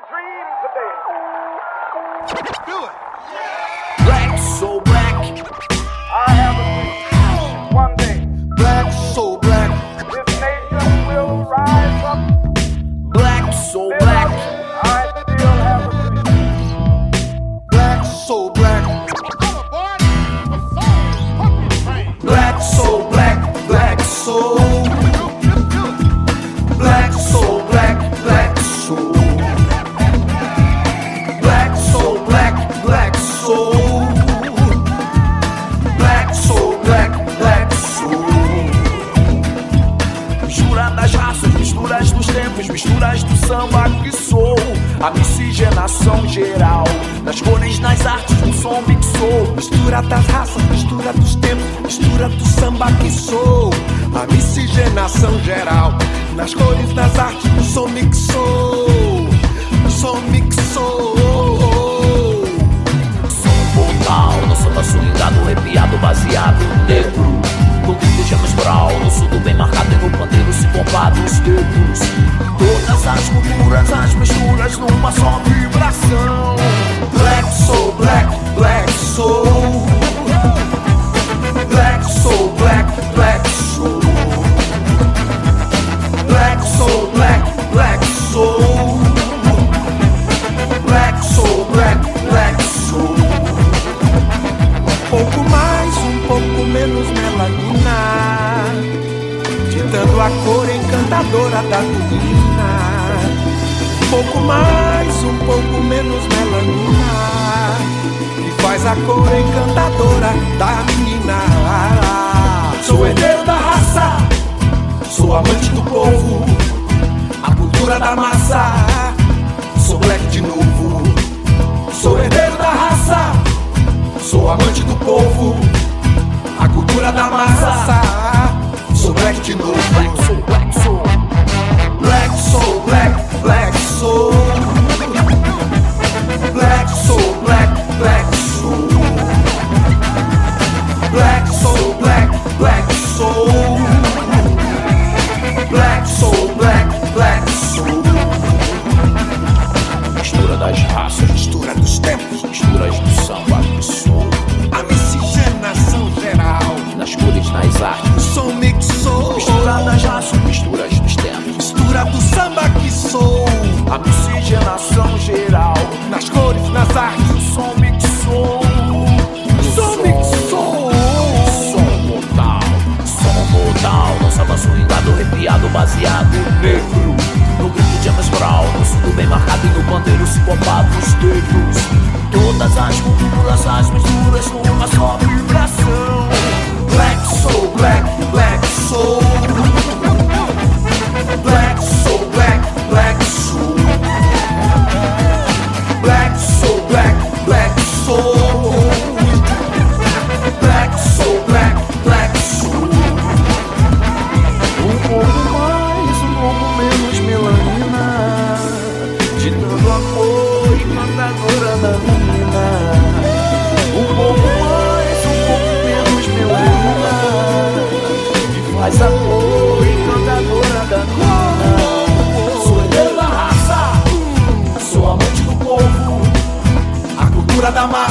a dream today. Do it. Black, so black. I have a dream. One day, Black, so black. this nation will rise up. Black, so black. I still have a dream. Black, so black. Black, so black. Black, so. Black, so black. Black, so. Black, so black. Black, so. Black, so black. Black, so. Mistura das raças, misturas dos tempos, misturas do samba que sou. A miscigenação geral das cores, nas artes, no som mixou. Mistura das raças, mistura dos tempos, mistura do samba que sou. A miscigenação geral, nas cores, nas artes, no som mixou. O som mixou. Som portal, no samba swingado, arrepiado, baseado negro. No grito de Brau, no sul do bem marcado e no pandeiro sincopado os dedos. Todas as culturas, as misturas numa só vibração. Black soul, black, black soul. Black soul, black, black soul. Black soul, black, black soul. Black soul, black, black soul. Um pouco mais, um pouco menos melanina, ditando a cor encantadora da menina. Um pouco mais, um pouco menos melanina, que faz a cor encantadora da menina. Sou herdeiro da raça, sou amante do povo, a cultura da massa. Sou black de novo, sou herdeiro da raça, sou amante do povo, a cultura da massa. Sou black de novo. Black soul, black soul. Black soul, black, black soul. Black soul, black, black soul. Black soul, black, black soul. Black soul, black, black soul. Mistura das raças, Mistura dos tempos, misturas do samba que sou. a miscigenação geral. Nas cores, nas artes, O som mixou. mistura das raças, misturas dos tempos. Mistura do samba que sou. A miscigenação geral, Nas cores, nas artes. o som mixou. Som mixou. Som mortal, no samba swingado, arrepiado, baseado negro. No grito de James Brown, no sul bem marcado e no pandeiro sincopado os dedos. Todas as culturas, as misturas numa só vibração. Black soul, black, black soul. Black soul, black, black soul. Black soul, black, black soul. Black soul, black, black soul. Um pouco mais, um pouco menos melanina, ditando a cor encantadora da menina. Um pouco mais, um pouco menos melanina, que faz a cor encantadora da menina. Sou herdeiro da raça, sou amante do povo, a cultura da massa.